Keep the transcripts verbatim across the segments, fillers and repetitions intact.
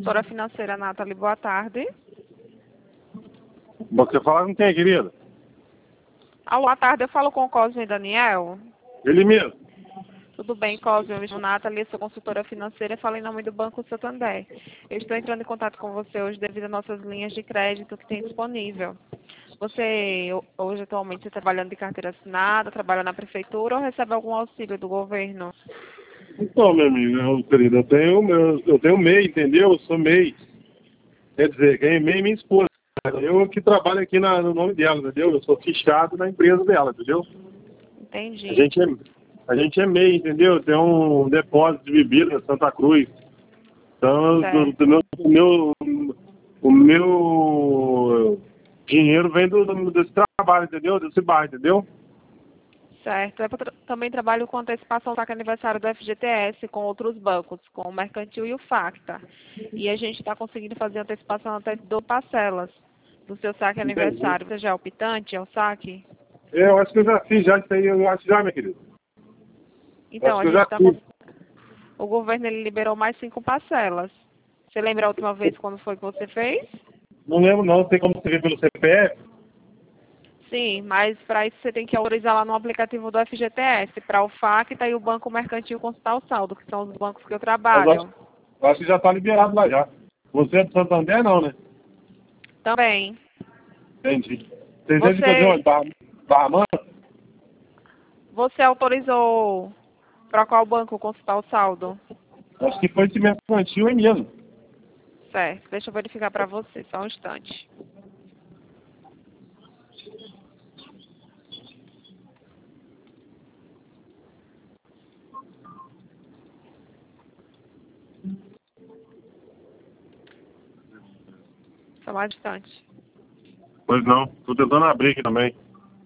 Consultora financeira Nathalie, boa tarde. Você fala com quem, querida? Alô, boa tarde, eu falo com o Cosme Daniel. Ele mesmo. Tudo bem, Cosme? Eu me chamo Nathalie, sou consultora financeira e falo em nome do Banco Santander. Eu estou entrando em contato com você hoje devido às nossas linhas de crédito que tem disponível. Você, hoje, atualmente, está trabalhando de carteira assinada, trabalha na prefeitura ou recebe algum auxílio do governo? Então, meu amigo, eu, querido, eu tenho meu, eu tenho M E I, entendeu? Eu sou M E I. Quer dizer, quem é M E I é minha esposa. Eu que trabalho aqui na, no nome dela, entendeu? Eu sou fichado na empresa dela, entendeu? Entendi. A gente é, a gente é M E I, entendeu? Tem um depósito de bebida em Santa Cruz. Então, do, do meu, o meu, o meu dinheiro vem do, do, desse trabalho, entendeu? Desse bar, entendeu? Certo. Eu tra também trabalho com antecipação do saque aniversário do F G T S com outros bancos, com o Mercantil e o Facta. E a gente está conseguindo fazer antecipação até de doze parcelas do seu saque Entendi. aniversário. Você já é optante, é o saque? Eu acho que eu já fiz, já isso aí, eu acho já, minha querida. Então, Acho a que eu gente já está fiz. com... O governo ele liberou mais cinco parcelas. Você lembra a última vez quando foi que você fez? Não lembro não, tem como você ver pelo C P F? Sim, mas para isso você tem que autorizar lá no aplicativo do F G T S, para o Facta e o Banco Mercantil consultar o saldo, que são os bancos que eu Mas trabalho. acho, acho que já está liberado lá já. Você é do Santander não, né? Também. Entendi. Vocês devem fazer Você, onde? Barra, Barra Mansa? você autorizou para qual banco consultar o saldo? Acho que foi esse mercantil aí mesmo. Certo, deixa eu verificar para você, só um instante. Só mais um instante. Pois não, tô tentando abrir aqui também.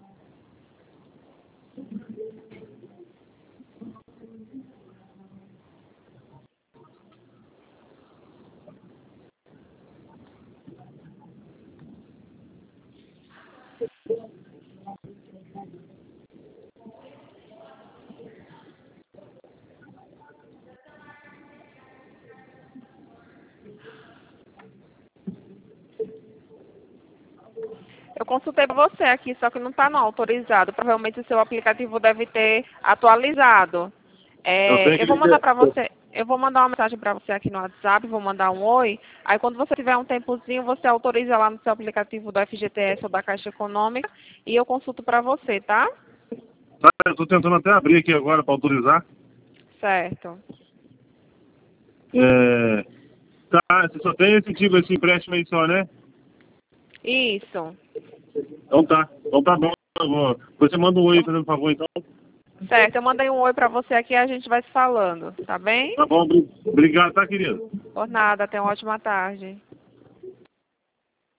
Eu consultei para você aqui, só que não está não autorizado. Provavelmente o seu aplicativo deve ter atualizado. Eu tenho É, que eu vou mandar ligar. para você, eu vou mandar uma mensagem para você aqui no WhatsApp, vou mandar um oi. Aí quando você tiver um tempozinho, você autoriza lá no seu aplicativo do F G T S ou da Caixa Econômica e eu consulto para você, tá? Tá, eu tô tentando até abrir aqui agora para autorizar. Certo. É... Tá, você só tem esse tipo, esse empréstimo aí só, né? Isso. Então tá, então tá bom. Eu vou- Você manda um oi, Eu- fazendo um favor, então. certo, eu mandei um oi para você aqui e a gente vai se falando, tá bem? Tá bom, obri- obrigado, tá, querido? Por nada, tenha uma ótima tarde.